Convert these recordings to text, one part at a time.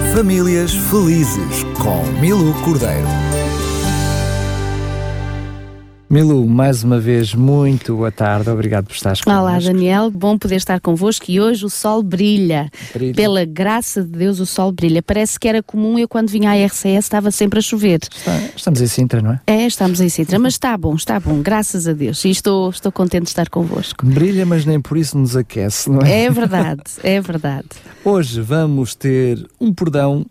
Famílias Felizes, com Milu Cordeiro. Milu, mais uma vez, muito boa tarde, obrigado por estares connosco. Olá, Daniel, bom poder estar convosco e hoje o sol brilha. Pela graça de Deus o sol brilha. Parece que era comum, eu quando vinha à RCS estava sempre a chover. Estamos em Sintra, não é? É, estamos em Sintra, mas está bom, graças a Deus, e estou contente de estar convosco. Brilha, mas nem por isso nos aquece, não é? É verdade, é verdade. Hoje vamos ter um programa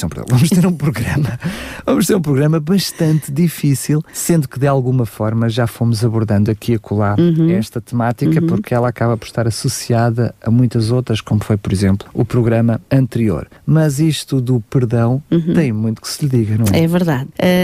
bastante difícil, sendo que de alguma forma já fomos abordando aqui e acolá esta temática, porque ela acaba por estar associada a muitas outras, como foi, por exemplo, o programa anterior. Mas isto do perdão tem muito que se lhe diga, não é? É verdade.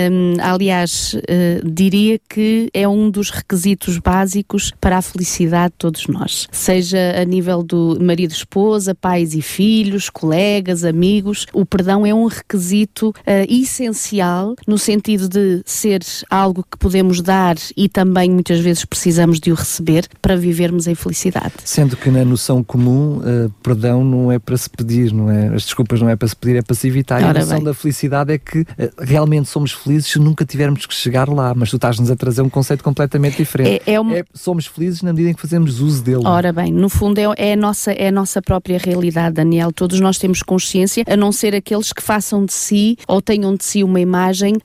Aliás, diria que é um dos requisitos básicos para a felicidade de todos nós. Seja a nível do marido, esposa, pais e filhos, colegas, amigos, o perdão é um requisito essencial no sentido de ser algo que podemos dar e também muitas vezes precisamos de o receber para vivermos em felicidade. Sendo que na noção comum, perdão não é para se pedir, não é? As desculpas não é para se pedir, é para se evitar. E a noção da felicidade é que realmente somos felizes se nunca tivermos que chegar lá, mas tu estás-nos a trazer um conceito completamente diferente. Somos felizes na medida em que fazemos uso dele. Ora bem, no fundo é a nossa própria realidade, Daniel. Todos nós temos consciência, a não ser aqueles que façam de si ou tenham de si uma imagem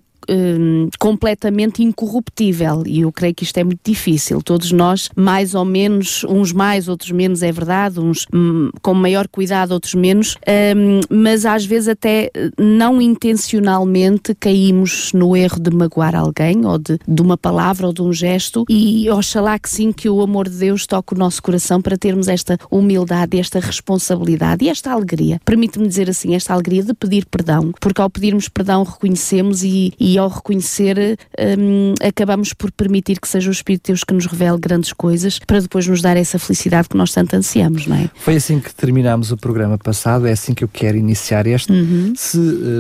completamente incorruptível, e eu creio que isto é muito difícil. Todos nós, mais ou menos, uns mais, outros menos, é verdade, uns com maior cuidado, outros menos, mas às vezes até não intencionalmente caímos no erro de magoar alguém, ou de uma palavra ou de um gesto, e oxalá que sim, que o amor de Deus toque o nosso coração para termos esta humildade, esta responsabilidade e esta alegria, permite-me dizer assim, esta alegria de pedir perdão, porque ao pedirmos perdão reconhecemos e ao reconhecer acabamos por permitir que seja o Espírito de Deus que nos revele grandes coisas para depois nos dar essa felicidade que nós tanto ansiamos, não é? Foi assim que terminámos o programa passado, é assim que eu quero iniciar este. Se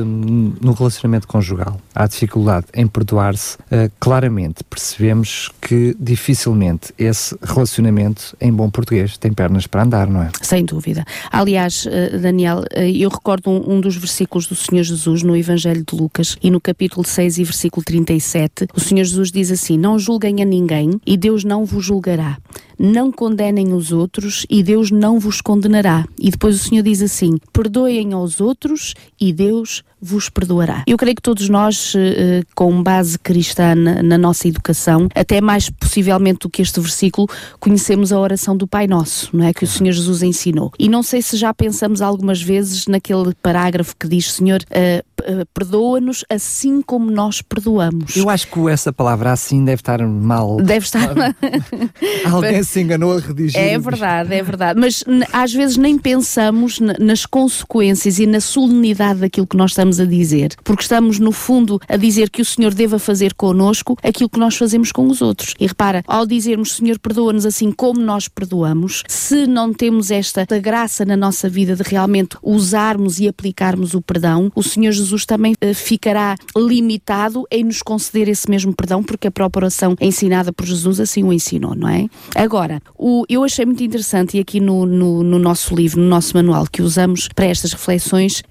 no relacionamento conjugal há dificuldade em perdoar-se, claramente percebemos que dificilmente esse relacionamento, em bom português, tem pernas para andar, não é? Sem dúvida. Aliás, Daniel, eu recordo um dos versículos do Senhor Jesus no Evangelho de Lucas e no capítulo 6 e versículo 37, o Senhor Jesus diz assim: não julguem a ninguém e Deus não vos julgará. Não condenem os outros e Deus não vos condenará. E depois o Senhor diz assim: perdoem aos outros e Deus vos perdoará. Eu creio que todos nós, com base cristã na nossa educação, até mais possivelmente do que este versículo, conhecemos a oração do Pai Nosso, não é? Que o Senhor Jesus ensinou. E não sei se já pensamos algumas vezes naquele parágrafo que diz: Senhor, perdoa-nos assim como nós perdoamos. Eu acho que essa palavra assim deve estar mal. Deve estar mal. Alguém se enganou a redigir. É verdade. Mas às vezes nem pensamos nas consequências e na solenidade daquilo que nós estamos a dizer. Porque estamos, no fundo, a dizer que o Senhor deva fazer connosco aquilo que nós fazemos com os outros. E repara, ao dizermos Senhor, perdoa-nos assim como nós perdoamos, se não temos esta graça na nossa vida de realmente usarmos e aplicarmos o perdão, o Senhor Jesus também ficará limitado em nos conceder esse mesmo perdão, porque a própria oração ensinada por Jesus assim o ensinou, não é? Agora, eu achei muito interessante, e aqui no nosso livro, no nosso manual que usamos para estas reflexões,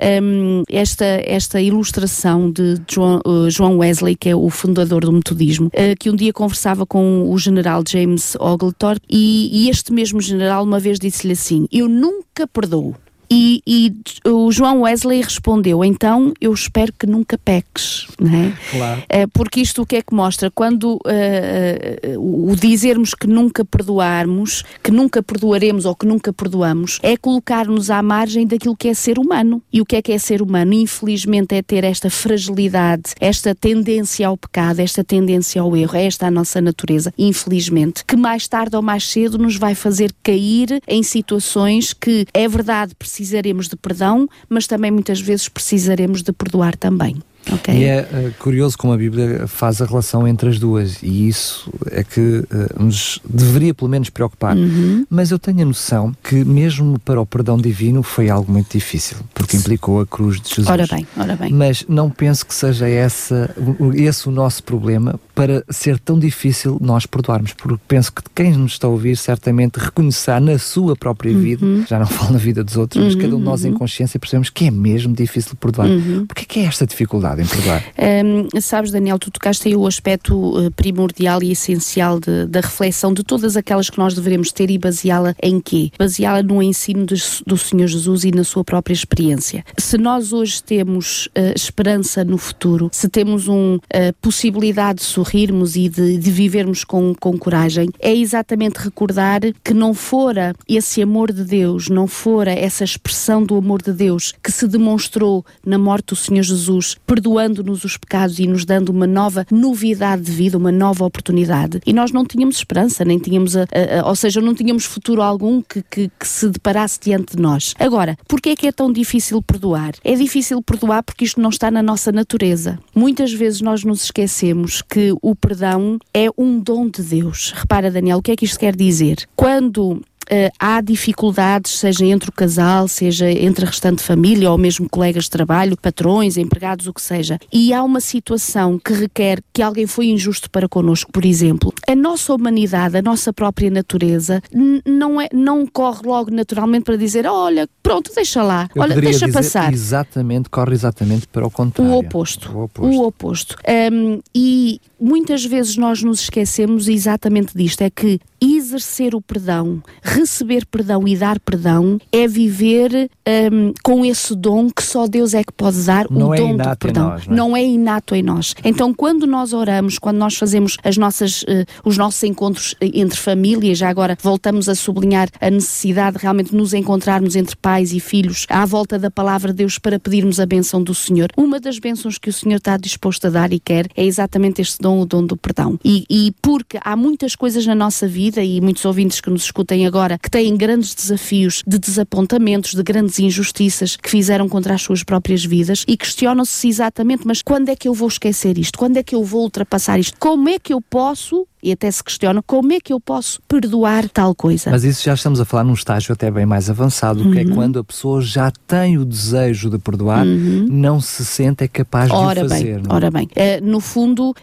esta ilustração de John Wesley, que é o fundador do metodismo, que um dia conversava com o general James Oglethorpe, e este mesmo general uma vez disse-lhe assim: eu nunca perdoo. E o João Wesley respondeu: então eu espero que nunca peques, não é? Claro. Porque isto o que é que mostra? Quando o dizermos que nunca perdoarmos, que nunca perdoaremos ou que nunca perdoamos, é colocar-nos à margem daquilo que é ser humano. E o que é ser humano? Infelizmente é ter esta fragilidade, esta tendência ao pecado, esta tendência ao erro. É esta a nossa natureza, infelizmente, que mais tarde ou mais cedo nos vai fazer cair em situações que, é verdade, precisaremos de perdão, mas também muitas vezes precisaremos de perdoar também. Okay. E é curioso como a Bíblia faz a relação entre as duas, e isso é que nos deveria pelo menos preocupar. Mas eu tenho a noção que mesmo para o perdão divino foi algo muito difícil, porque implicou a cruz de Jesus. Ora bem. Mas não penso que seja esse o nosso problema para ser tão difícil nós perdoarmos, porque penso que quem nos está a ouvir certamente reconhecerá na sua própria vida, já não falo na vida dos outros, mas cada um de nós em consciência percebemos que é mesmo difícil perdoar. Porque é que é esta dificuldade em perdoar? Sabes, Daniel, tu tocaste aí o aspecto primordial e essencial da reflexão de todas aquelas que nós devemos ter, e baseá-la em quê? Baseá-la no ensino do Senhor Jesus e na sua própria experiência. Se nós hoje temos esperança no futuro, se temos possibilidade de sorrirmos e de vivermos com coragem, é exatamente recordar que não fora esse amor de Deus, não fora essa expressão do amor de Deus que se demonstrou na morte do Senhor Jesus, perdoando-nos os pecados e nos dando uma nova novidade de vida, uma nova oportunidade. E nós não tínhamos esperança, nem tínhamos, ou seja, não tínhamos futuro algum que se deparasse diante de nós. Agora, porquê é que é tão difícil perdoar? É difícil perdoar porque isto não está na nossa natureza. Muitas vezes nós nos esquecemos que o perdão é um dom de Deus. Repara, Daniel, o que é que isto quer dizer? Quando há dificuldades, seja entre o casal, seja entre a restante família ou mesmo colegas de trabalho, patrões, empregados, o que seja, e há uma situação que requer que alguém foi injusto para connosco, por exemplo, a nossa humanidade, a nossa própria natureza não corre logo naturalmente para dizer, olha, pronto, deixa lá, olha, deixa passar. Corre exatamente para o contrário. O oposto. E muitas vezes nós nos esquecemos exatamente disto, é que exercer o perdão, receber perdão e dar perdão é viver com esse dom que só Deus é que pode dar, o dom do perdão. Não é inato em nós. Então, quando nós oramos, quando nós fazemos os nossos encontros entre famílias, já agora voltamos a sublinhar a necessidade de realmente nos encontrarmos entre pais e filhos à volta da palavra de Deus para pedirmos a bênção do Senhor. Uma das bênçãos que o Senhor está disposto a dar e quer é exatamente este dom, o dom do perdão. E porque há muitas coisas na nossa vida, e muitos ouvintes que nos escutem agora, que têm grandes desafios de desapontamentos, de grandes injustiças que fizeram contra as suas próprias vidas, e questionam-se exatamente, mas quando é que eu vou esquecer isto? Quando é que eu vou ultrapassar isto? Como é que eu posso... E até se questionam, como é que eu posso perdoar tal coisa? Mas isso já estamos a falar num estágio até bem mais avançado, que é quando a pessoa já tem o desejo de perdoar, não se sente capaz de o fazer. Ora bem, no fundo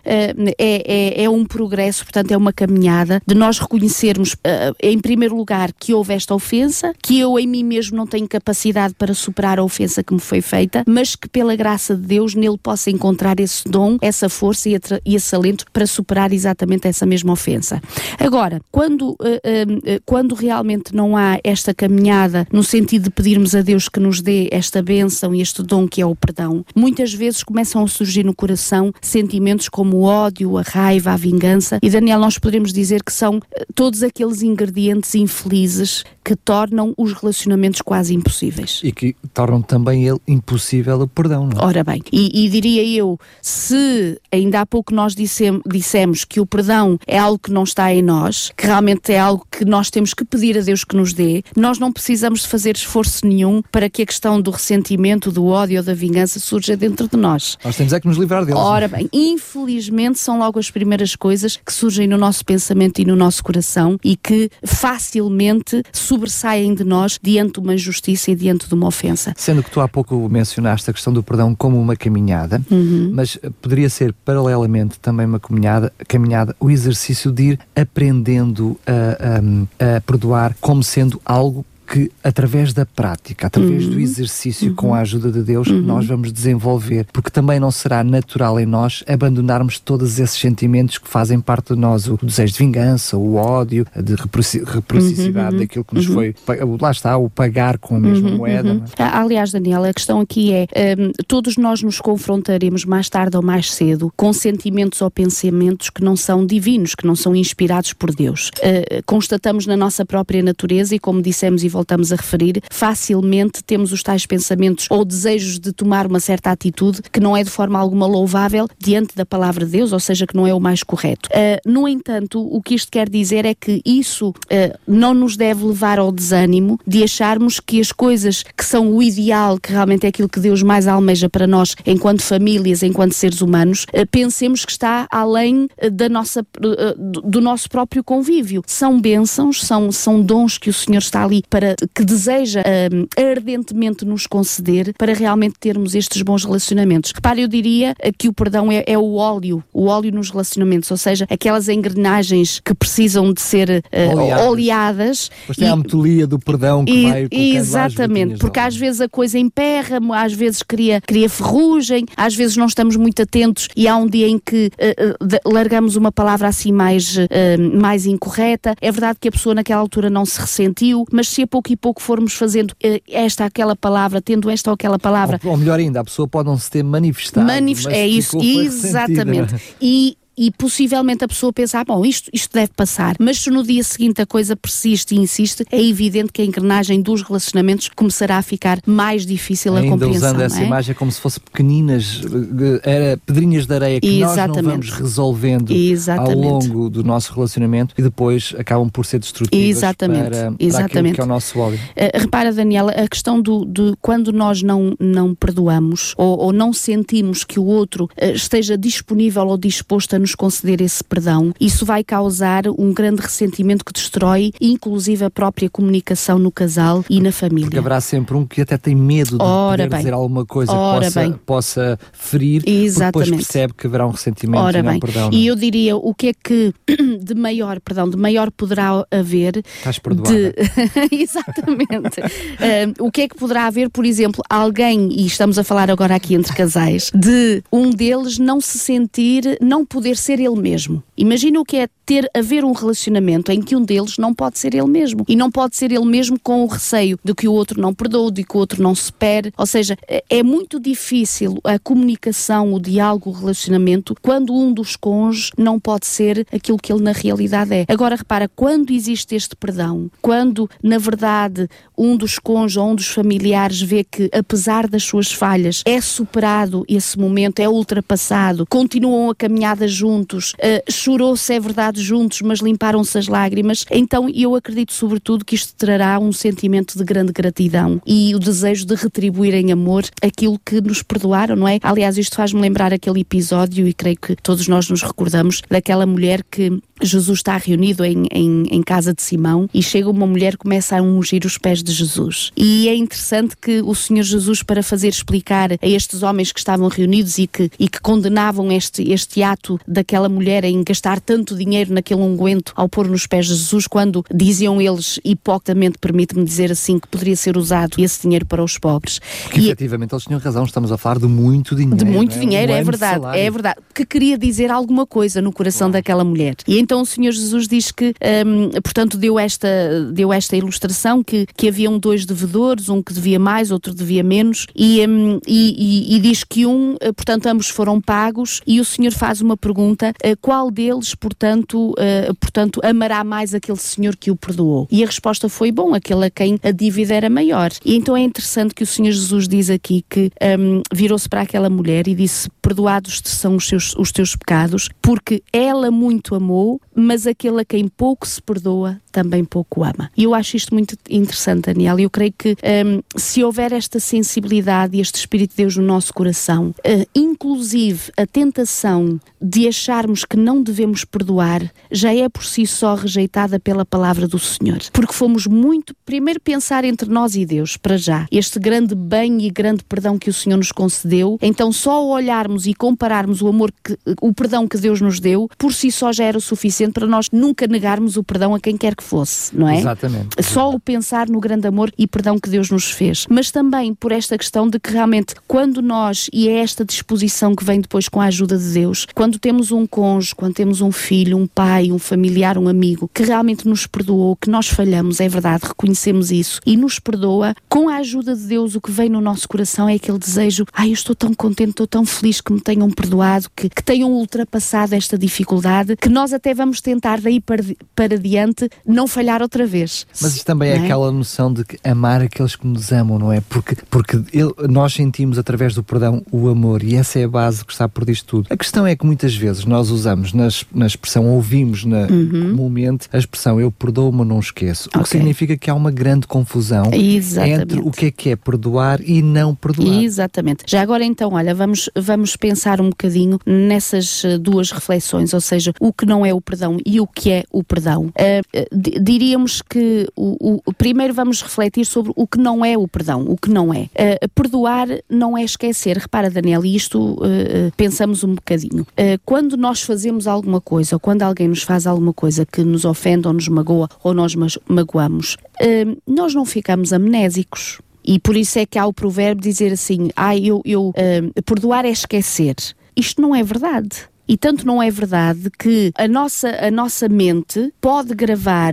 é um progresso, portanto é uma caminhada de nós reconhecermos, em primeiro lugar, que houve esta ofensa, que eu em mim mesmo não tenho capacidade para superar a ofensa que me foi feita, mas que pela graça de Deus nele possa encontrar esse dom, essa força e esse alento para superar exatamente essa mesma ofensa. Agora, quando realmente não há esta caminhada no sentido de pedirmos a Deus que nos dê esta bênção e este dom que é o perdão, muitas vezes começam a surgir no coração sentimentos como o ódio, a raiva, a vingança, e Daniel, nós poderemos dizer que são todos aqueles ingredientes infelizes que tornam os relacionamentos quase impossíveis. E que tornam também ele impossível o perdão, não é? Ora bem, e diria eu, se ainda há pouco nós dissemos que o perdão é algo que não está em nós, que realmente é algo que nós temos que pedir a Deus que nos dê, nós não precisamos de fazer esforço nenhum para que a questão do ressentimento, do ódio ou da vingança surja dentro de nós. Nós temos é que nos livrar deles. Ora bem, infelizmente são logo as primeiras coisas que surgem no nosso pensamento e no nosso coração e que facilmente sobressaem de nós diante de uma injustiça e diante de uma ofensa. Sendo que tu há pouco mencionaste a questão do perdão como uma caminhada, mas poderia ser paralelamente também uma caminhada, o exercício de ir aprendendo a perdoar como sendo algo que através da prática, através do exercício com a ajuda de Deus, nós vamos desenvolver, porque também não será natural em nós abandonarmos todos esses sentimentos que fazem parte de nós, o desejo de vingança, o ódio, de reciprocidade daquilo que nos foi, lá está, o pagar com a mesma moeda. Aliás, Daniel, a questão aqui é, todos nós nos confrontaremos mais tarde ou mais cedo com sentimentos ou pensamentos que não são divinos, que não são inspirados por Deus. Constatamos na nossa própria natureza e, como dissemos e voltamos a referir, facilmente temos os tais pensamentos ou desejos de tomar uma certa atitude que não é de forma alguma louvável diante da palavra de Deus, ou seja, que não é o mais correto. No entanto, o que isto quer dizer é que isso não nos deve levar ao desânimo de acharmos que as coisas que são o ideal, que realmente é aquilo que Deus mais almeja para nós enquanto famílias, enquanto seres humanos, pensemos que está além do nosso próprio convívio. São bênçãos, são dons que o Senhor está ali que deseja ardentemente nos conceder para realmente termos estes bons relacionamentos. Repare, eu diria que o perdão é o óleo nos relacionamentos, ou seja, aquelas engrenagens que precisam de ser oleadas. Pois tem a metolia do perdão que vai colocando. Exatamente, porque às vezes a coisa emperra, às vezes cria ferrugem, às vezes não estamos muito atentos e há um dia em que largamos uma palavra assim mais incorreta. É verdade que a pessoa naquela altura não se ressentiu, mas se a pouco e pouco formos fazendo esta ou aquela palavra, tendo esta ou aquela palavra... Ou melhor ainda, a pessoa pode não se ter manifestado. É isso, exatamente. E possivelmente a pessoa pensa, bom, isto deve passar, mas se no dia seguinte a coisa persiste e insiste, é evidente que a engrenagem dos relacionamentos começará a ficar mais difícil a compreensão. Ainda usando essa imagem como se fosse pequeninas pedrinhas de areia que nós não vamos resolvendo ao longo do nosso relacionamento e depois acabam por ser destrutivas para aquilo que é o nosso óleo. Repara, Daniela, a questão de quando nós não perdoamos ou não sentimos que o outro esteja disponível ou disposto a nos conceder esse perdão, isso vai causar um grande ressentimento que destrói inclusive a própria comunicação no casal e na família. Porque haverá sempre um que até tem medo de poder dizer alguma coisa que possa ferir, porque depois percebe que haverá um ressentimento e não perdão. E eu diria, o que é que de maior poderá haver? Estás perdoada. Exatamente. O que é que poderá haver, por exemplo, alguém, e estamos a falar agora aqui entre casais, de um deles não se sentir, não poder ser ele mesmo. Imagina o que é haver um relacionamento em que um deles não pode ser ele mesmo. E não pode ser ele mesmo com o receio de que o outro não perdoe, de que o outro não se espere. Ou seja, é muito difícil a comunicação, o diálogo, o relacionamento, quando um dos cônjuges não pode ser aquilo que ele na realidade é. Agora, repara, quando existe este perdão, quando, na verdade, um dos cônjuges ou um dos familiares vê que, apesar das suas falhas, é superado esse momento, é ultrapassado, continuam a caminhada juntos, chorou-se, é verdade, juntos, mas limparam-se as lágrimas, então eu acredito sobretudo que isto trará um sentimento de grande gratidão e o desejo de retribuir em amor aquilo que nos perdoaram, não é? Aliás, isto faz-me lembrar aquele episódio, e creio que todos nós nos recordamos, daquela mulher que Jesus está reunido em casa de Simão e chega uma mulher que começa a ungir os pés de Jesus. E é interessante que o Senhor Jesus, para fazer explicar a estes homens que estavam reunidos e que condenavam este ato daquela mulher em gastar tanto dinheiro naquele unguento ao pôr nos pés de Jesus, quando diziam eles, hipocritamente, permite-me dizer assim, que poderia ser usado esse dinheiro para os pobres. Porque efetivamente eles tinham razão, estamos a falar de muito dinheiro. De muito dinheiro, é verdade. Que queria dizer alguma coisa no coração daquela mulher. E então o Senhor Jesus diz que, portanto, deu esta ilustração que haviam dois devedores, um que devia mais, outro devia menos, e diz que portanto, ambos foram pagos, e o Senhor faz uma pergunta, qual deles, portanto, amará mais aquele senhor que o perdoou? E a resposta foi, aquele a quem a dívida era maior. E então é interessante que o Senhor Jesus diz aqui que virou-se para aquela mulher e disse, perdoados são os teus pecados, porque ela muito amou, mas aquele a quem pouco se perdoa, também pouco ama. E eu acho isto muito interessante, Daniel, e eu creio que se houver esta sensibilidade e este Espírito de Deus no nosso coração, inclusive a tentação de acharmos que não devemos perdoar, já é por si só rejeitada pela palavra do Senhor. Porque fomos primeiro pensar entre nós e Deus, para já, este grande bem e grande perdão que o Senhor nos concedeu, então só olharmos e compararmos o perdão que Deus nos deu, por si só já era o suficiente para nós nunca negarmos o perdão a quem quer que fosse, não é? Exatamente. Só o pensar no grande amor e perdão que Deus nos fez. Mas também por esta questão de que realmente quando nós, e é esta disposição que vem depois com a ajuda de Deus, quando temos um cônjuge, quando temos um filho, um pai, um familiar, um amigo, que realmente nos perdoou, que nós falhamos, é verdade, reconhecemos isso, e nos perdoa, com a ajuda de Deus o que vem no nosso coração é aquele desejo, eu estou tão contente, estou tão feliz que me tenham perdoado, que tenham ultrapassado esta dificuldade, que nós até vamos tentar daí para diante não falhar outra vez. Mas isto também é aquela noção de que amar aqueles que nos amam, não é? Porque nós sentimos através do perdão o amor, e essa é a base que está por disto tudo. A questão é que muitas vezes nós usamos na expressão, ouvimos comumente a expressão eu perdoo, mas não esqueço. O que significa que há uma grande confusão entre o que é perdoar e não perdoar. Exatamente. Já agora então, olha, vamos pensar um bocadinho nessas duas reflexões, ou seja, o que não é o perdão e o que é o perdão. Diríamos que primeiro vamos refletir sobre o que não é o perdão, o que não é. Perdoar não é esquecer. Repara, Daniel, e isto pensamos um bocadinho. Quando nós fazemos alguma coisa, ou quando alguém nos faz alguma coisa que nos ofende ou nos magoa, ou nós magoamos, nós não ficamos amnésicos. E por isso é que há o provérbio dizer assim, perdoar é esquecer. Isto não é verdade. E tanto não é verdade que a nossa mente pode gravar,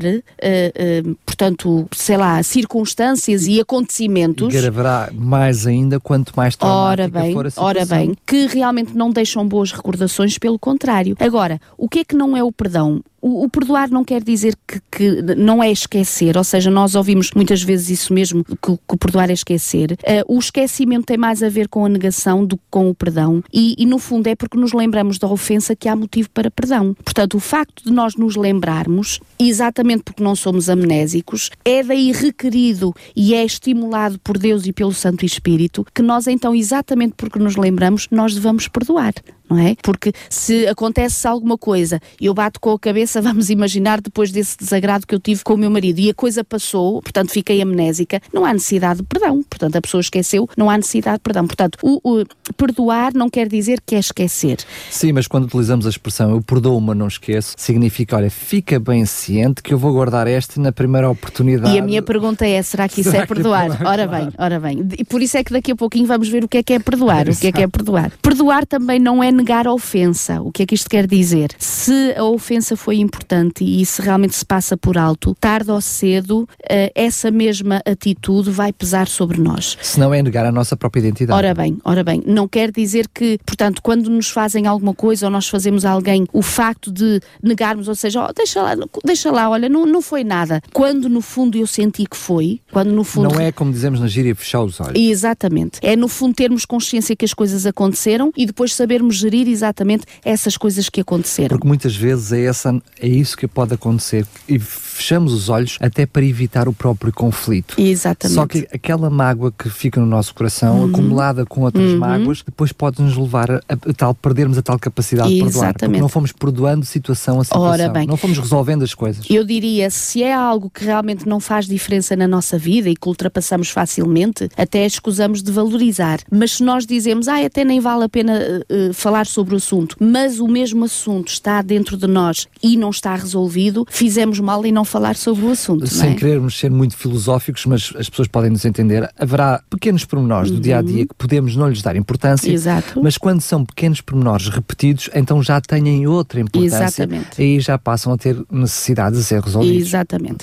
portanto, sei lá, circunstâncias e acontecimentos. E gravará mais ainda quanto mais traumática for a situação. Ora bem, que realmente não deixam boas recordações, pelo contrário. Agora, o que é que não é o perdão? O perdoar não quer dizer que não é esquecer, ou seja, nós ouvimos muitas vezes isso mesmo, que o perdoar é esquecer. O esquecimento tem mais a ver com a negação do que com o perdão, e no fundo é porque nos lembramos da ofensa que há motivo para perdão. Portanto, o facto de nós nos lembrarmos, exatamente porque não somos amnésicos, é daí requerido e é estimulado por Deus e pelo Santo Espírito, que nós então, exatamente porque nos lembramos, nós devamos perdoar. Não é? Porque se acontece alguma coisa e eu bato com a cabeça, vamos imaginar depois desse desagrado que eu tive com o meu marido e a coisa passou, portanto fiquei amnésica, não há necessidade de perdão, portanto a pessoa esqueceu, não há necessidade de perdão, portanto o perdoar não quer dizer que é esquecer. Sim, mas quando utilizamos a expressão eu perdoo, mas não esqueço, significa, olha, fica bem ciente que eu vou guardar esta na primeira oportunidade. E a minha pergunta é, será que isso é perdoar? Ora bem, e por isso é que daqui a pouquinho vamos ver o que é perdoar, o que é perdoar. Perdoar também não é negar a ofensa. O que é que isto quer dizer? Se a ofensa foi importante e se realmente se passa por alto, tarde ou cedo, essa mesma atitude vai pesar sobre nós. Se não é negar a nossa própria identidade. Ora bem, não quer dizer que, portanto, quando nos fazem alguma coisa ou nós fazemos a alguém, o facto de negarmos, ou seja, deixa lá, olha, não foi nada. Quando no fundo eu senti que foi, quando no fundo... Não é como dizemos na gíria, fechar os olhos. Exatamente. É no fundo termos consciência que as coisas aconteceram e depois sabermos gerir exatamente essas coisas que aconteceram. Porque muitas vezes é isso que pode acontecer e fechamos os olhos até para evitar o próprio conflito. Exatamente. Só que aquela mágoa que fica no nosso coração, acumulada com outras mágoas, depois pode nos levar a perdermos a tal capacidade de perdoar. Porque não fomos perdoando situação a situação. Ora bem, não fomos resolvendo as coisas. Eu diria, se é algo que realmente não faz diferença na nossa vida e que ultrapassamos facilmente, até escusamos de valorizar. Mas se nós dizemos, até nem vale a pena falar sobre o assunto, mas o mesmo assunto está dentro de nós e não está resolvido, fizemos mal em não falar sobre o assunto. Sem querermos ser muito filosóficos, mas as pessoas podem nos entender, haverá pequenos pormenores do dia-a-dia que podemos não lhes dar importância, mas quando são pequenos pormenores repetidos, então já têm outra importância. Exatamente. Aí já passam a ter necessidade de ser resolvidos. Exatamente.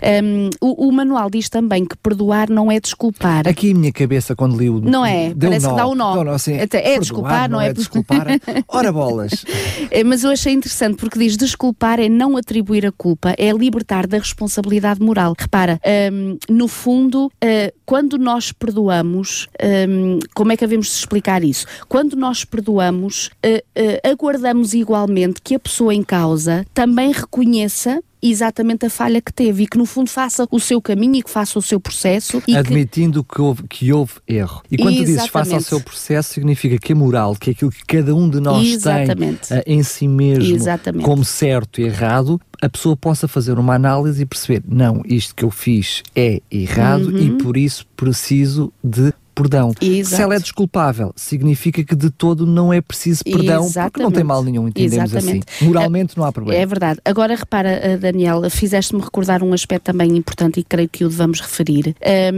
O manual diz também que perdoar não é desculpar. Aqui a minha cabeça, quando li o... Não é, parece que dá um nó. Assim, é desculpar, não é desculpar. Ora bolas! Mas eu achei interessante porque diz desculpar é não atribuir a culpa, é libertar da responsabilidade moral. Repara, no fundo, quando nós perdoamos, como é que devemos explicar isso? Quando nós perdoamos, aguardamos igualmente que a pessoa em causa também reconheça exatamente a falha que teve e que no fundo faça o seu caminho e que faça o seu processo. E admitindo que houve erro. E quando tu dizes faça o seu processo, significa que a moral, que é aquilo que cada um de nós tem em si mesmo como certo e errado, a pessoa possa fazer uma análise e perceber, não, isto que eu fiz é errado e por isso preciso de perdão. Exato. Se ela é desculpável, significa que de todo não é preciso perdão, porque não tem mal nenhum, entendemos assim. Moralmente não há problema. É verdade. Agora repara, Daniel, fizeste-me recordar um aspecto também importante e creio que o devamos referir.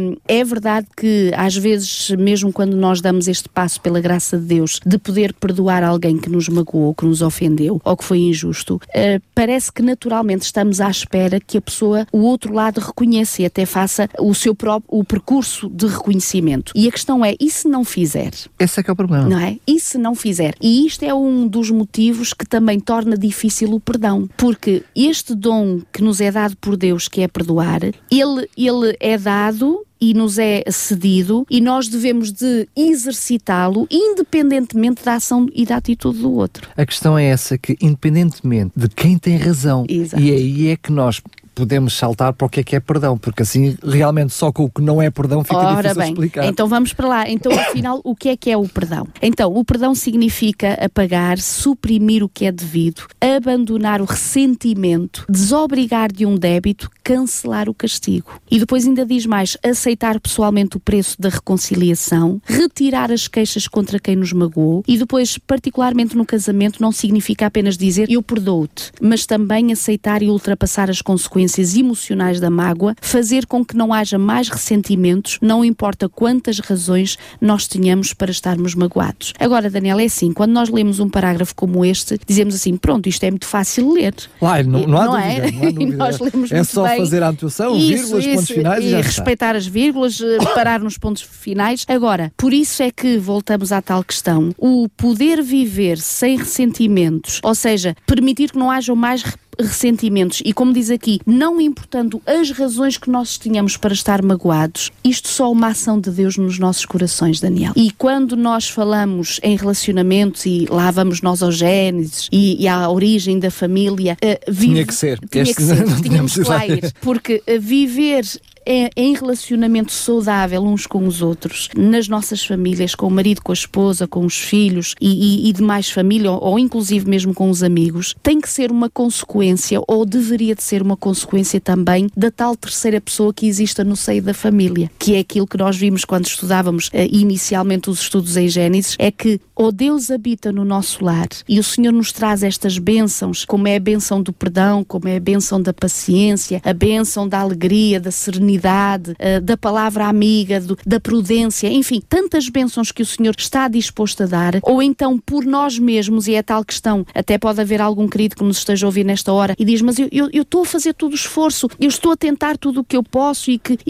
É verdade que às vezes, mesmo quando nós damos este passo pela graça de Deus, de poder perdoar alguém que nos magoou, que nos ofendeu, ou que foi injusto, parece que naturalmente estamos à espera que a pessoa, o outro lado, reconheça e até faça o seu próprio percurso de reconhecimento. E E a questão é, e se não fizer? Esse é que é o problema. Não é? E se não fizer? E isto é um dos motivos que também torna difícil o perdão. Porque este dom que nos é dado por Deus, que é perdoar, ele é dado e nos é cedido e nós devemos de exercitá-lo independentemente da ação e da atitude do outro. A questão é essa, que independentemente de quem tem razão, Exato. E aí é que nós podemos saltar para o que é perdão, porque assim realmente só com o que não é perdão fica difícil de explicar. Então vamos para lá. Então afinal, o que é o perdão? Então, o perdão significa apagar, suprimir o que é devido, abandonar o ressentimento, desobrigar de um débito, cancelar o castigo. E depois ainda diz mais, aceitar pessoalmente o preço da reconciliação, retirar as queixas contra quem nos magoou e depois, particularmente no casamento, não significa apenas dizer eu perdoo-te, mas também aceitar e ultrapassar as consequências emocionais da mágoa, fazer com que não haja mais ressentimentos, não importa quantas razões nós tenhamos para estarmos magoados. Agora, Daniel, é assim, quando nós lemos um parágrafo como este, dizemos assim, pronto, isto é muito fácil de ler. Não há dúvida. E nós lemos é só bem. Fazer a anotação, vírgulas, pontos finais e já respeitar as vírgulas, parar nos pontos finais. Agora, por isso é que voltamos à tal questão, o poder viver sem ressentimentos, ou seja, permitir que não hajam mais ressentimentos e, como diz aqui, não importando as razões que nós tínhamos para estar magoados, isto só é uma ação de Deus nos nossos corações, Daniel. E quando nós falamos em relacionamentos e lá vamos nós ao Gênesis e à origem da família, tinha que ser. Tínhamos que lá ir, porque viver em relacionamento saudável uns com os outros, nas nossas famílias, com o marido, com a esposa, com os filhos e demais família, ou inclusive mesmo com os amigos, tem que ser uma consequência, ou deveria de ser uma consequência também, da tal terceira pessoa que exista no seio da família, que é aquilo que nós vimos quando estudávamos inicialmente os estudos em Gênesis, é que ou Deus habita no nosso lar e o Senhor nos traz estas bênçãos, como é a bênção do perdão, como é a bênção da paciência, a bênção da alegria, da serenidade, da palavra amiga, da prudência, enfim, tantas bênçãos que o Senhor está disposto a dar, ou então por nós mesmos, e é tal questão, até pode haver algum querido que nos esteja a ouvir nesta hora e diz, mas eu estou a fazer todo o esforço, eu estou a tentar tudo o que eu posso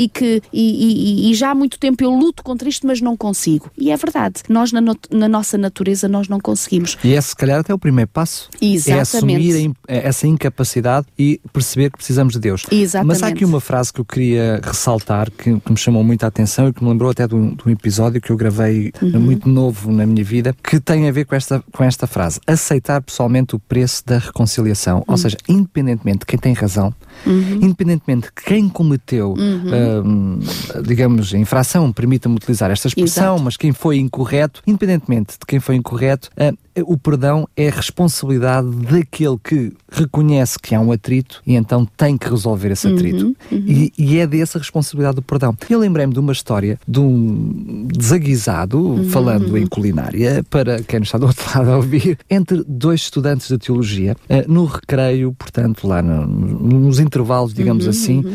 e já há muito tempo eu luto contra isto, mas não consigo. E é verdade, nós na nossa natureza nós não conseguimos. E se calhar até o primeiro passo. Exatamente. É assumir essa incapacidade e perceber que precisamos de Deus. Exatamente. Mas há aqui uma frase que eu queria ressaltar, que me chamou muita atenção e que me lembrou até de um episódio que eu gravei muito novo na minha vida, que tem a ver com esta frase: aceitar pessoalmente o preço da reconciliação. Ou seja, independentemente de quem tem razão, independentemente de quem cometeu, digamos, a infração, permita-me utilizar esta expressão, mas quem foi incorreto, independentemente de quem foi incorreto, o perdão é a responsabilidade daquele que reconhece que há um atrito e então tem que resolver esse atrito. E é dessa responsabilidade do perdão. Eu lembrei-me de uma história de um desaguisado, falando em culinária, para quem não está do outro lado a ouvir, entre dois estudantes de teologia, no recreio, portanto, lá nos intervalos, digamos assim,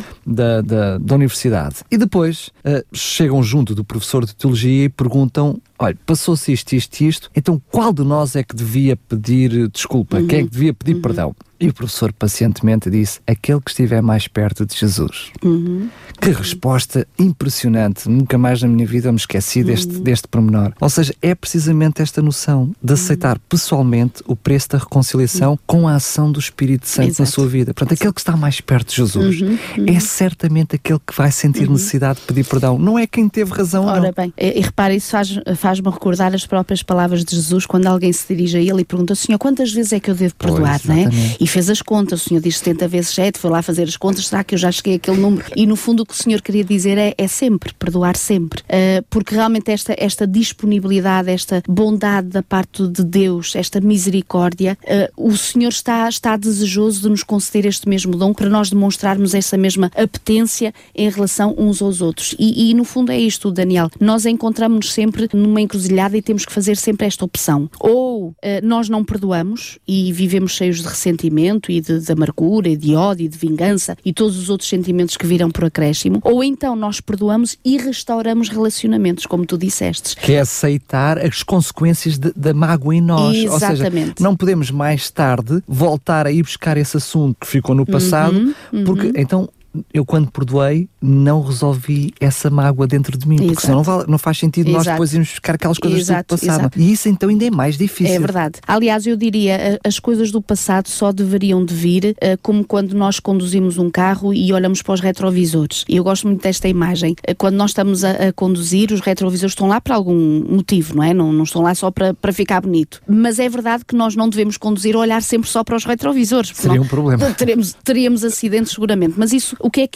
da universidade. E depois chegam junto do professor de teologia e perguntam: olha, passou-se isto, então qual de nós é que devia pedir desculpa? Quem é que devia pedir perdão? E o professor pacientemente disse: aquele que estiver mais perto de Jesus. Que resposta impressionante! Nunca mais na minha vida me esqueci deste pormenor. Ou seja, é precisamente esta noção de aceitar pessoalmente o preço da reconciliação com a ação do Espírito Santo na sua vida. Portanto, aquele que está mais perto de Jesus é certamente aquele que vai sentir necessidade de pedir perdão. Não é quem teve razão. Ora bem, e repara, isso faz-me recordar as próprias palavras de Jesus quando alguém se dirige a ele e pergunta: Senhor, quantas vezes é que eu devo perdoar? Não é? E fez as contas, o Senhor diz 70 vezes 7, foi lá fazer as contas, será que eu já cheguei àquele número? E no fundo o que o Senhor queria dizer é sempre, perdoar sempre, porque realmente esta disponibilidade, esta bondade da parte de Deus, esta misericórdia, o Senhor está desejoso de nos conceder este mesmo dom para nós demonstrarmos essa mesma apetência em relação uns aos outros. E no fundo é isto, Daniel, nós encontramos-nos sempre numa encruzilhada e temos que fazer sempre esta opção. Ou nós não perdoamos e vivemos cheios de ressentimento e de amargura e de ódio e de vingança e todos os outros sentimentos que virão por acréscimo, ou então nós perdoamos e restauramos relacionamentos, como tu dissestes. Que é aceitar as consequências da mágoa em nós. Exatamente. Ou seja, não podemos mais tarde voltar a ir buscar esse assunto que ficou no passado, porque então eu quando perdoei não resolvi essa mágoa dentro de mim, porque senão não faz sentido nós depois irmos buscar aquelas coisas do passado. E isso então ainda é mais difícil. É verdade. Aliás, eu diria, as coisas do passado só deveriam de vir como quando nós conduzimos um carro e olhamos para os retrovisores. E eu gosto muito desta imagem. Quando nós estamos a conduzir, os retrovisores estão lá por algum motivo, não é? Não estão lá só para ficar bonito. Mas é verdade que nós não devemos conduzir a olhar sempre só para os retrovisores. Seria um problema. Teríamos acidentes seguramente. Mas isso,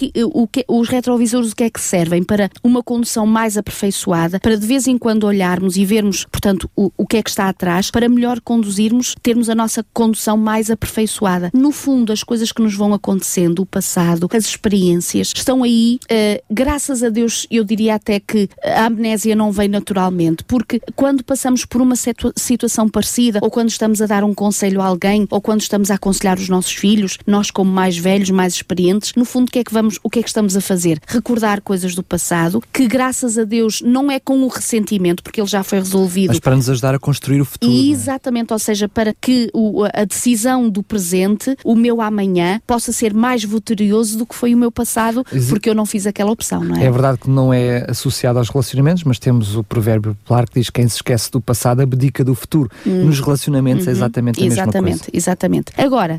os retrovisores o que é que servem? Para uma condução mais aperfeiçoada, para de vez em quando olharmos e vermos, portanto, o que é que está atrás, para melhor conduzirmos, termos a nossa condução mais aperfeiçoada. No fundo, as coisas que nos vão acontecendo, o passado, as experiências, estão aí, graças a Deus, eu diria até que a amnésia não vem naturalmente, porque quando passamos por uma situação parecida, ou quando estamos a dar um conselho a alguém, ou quando estamos a aconselhar os nossos filhos, nós como mais velhos, mais experientes, no fundo o que é que estamos a fazer? Recordar coisas do passado, que graças a Deus não é com o ressentimento, porque ele já foi resolvido. Mas para nos ajudar a construir o futuro. Exatamente, ou seja, para que a decisão do presente, o meu amanhã, possa ser mais vitorioso do que foi o meu passado, porque eu não fiz aquela opção, não é? É verdade que não é associado aos relacionamentos, mas temos o provérbio popular que diz que quem se esquece do passado abdica do futuro. Nos relacionamentos é exatamente a mesma coisa. Exatamente. Agora,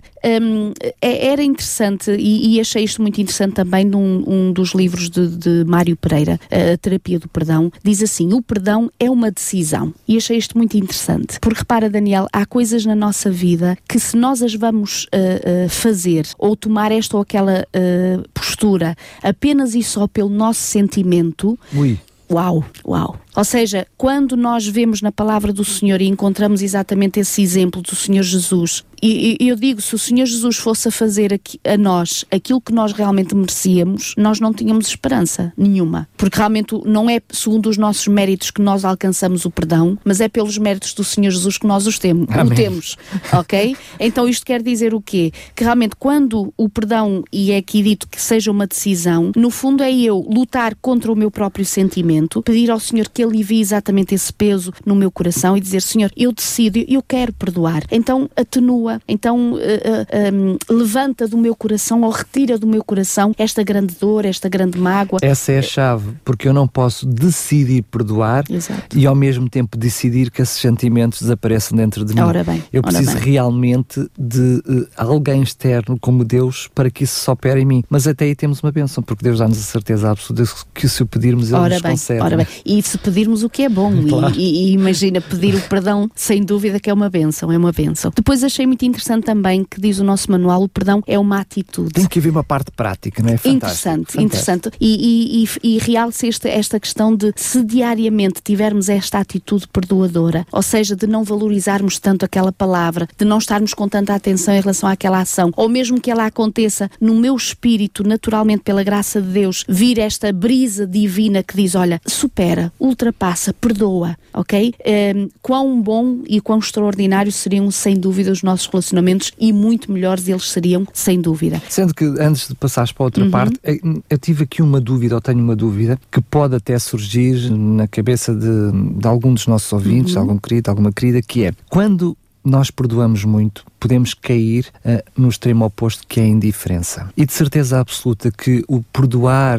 era interessante, e achei isto muito interessante também num dos livros de Mário Pereira, A Terapia do Perdão, diz assim: o perdão é uma decisão. E achei isto muito interessante, porque repara, Daniel, há coisas na nossa vida que se nós as vamos fazer, ou tomar esta ou aquela postura, apenas e só pelo nosso sentimento... Uau! Ou seja, quando nós vemos na palavra do Senhor e encontramos exatamente esse exemplo do Senhor Jesus, e eu digo, se o Senhor Jesus fosse a fazer a nós aquilo que nós realmente merecíamos, nós não tínhamos esperança nenhuma, porque realmente não é segundo os nossos méritos que nós alcançamos o perdão, mas é pelos méritos do Senhor Jesus que nós o temos, ok? Então isto quer dizer o quê? Que realmente quando o perdão, e é aqui dito que seja uma decisão, no fundo é eu lutar contra o meu próprio sentimento, pedir ao Senhor que alivie exatamente esse peso no meu coração e dizer: Senhor, eu decido, eu quero perdoar. Então atenua, então levanta do meu coração ou retira do meu coração esta grande dor, esta grande mágoa. Essa é a chave, porque eu não posso decidir perdoar e ao mesmo tempo decidir que esses sentimentos desapareçam dentro de mim. Eu preciso realmente de alguém externo como Deus para que isso se opere em mim. Mas até aí temos uma bênção, porque Deus dá-nos a certeza absoluta que se o pedirmos Ele nos concede. E se pedirmos o que é bom, claro. e imagina, pedir o perdão, sem dúvida que é uma bênção, Depois achei muito interessante também que diz o nosso manual: o perdão é uma atitude. Tem que haver uma parte prática, não é? Interessante. E realça esta questão de, se diariamente tivermos esta atitude perdoadora, ou seja, de não valorizarmos tanto aquela palavra, de não estarmos com tanta atenção em relação àquela ação, ou mesmo que ela aconteça no meu espírito, naturalmente pela graça de Deus, vir esta brisa divina que diz: olha, supera, ultrapassa, perdoa, ok? Quão bom e quão extraordinário seriam, sem dúvida, os nossos relacionamentos, e muito melhores eles seriam, sem dúvida. Sendo que, antes de passares para a outra parte, eu tive aqui uma dúvida, ou tenho uma dúvida, que pode até surgir na cabeça de algum dos nossos ouvintes, de algum querido, alguma querida, que é: quando nós perdoamos muito, podemos cair no extremo oposto, que é a indiferença. E de certeza absoluta que o perdoar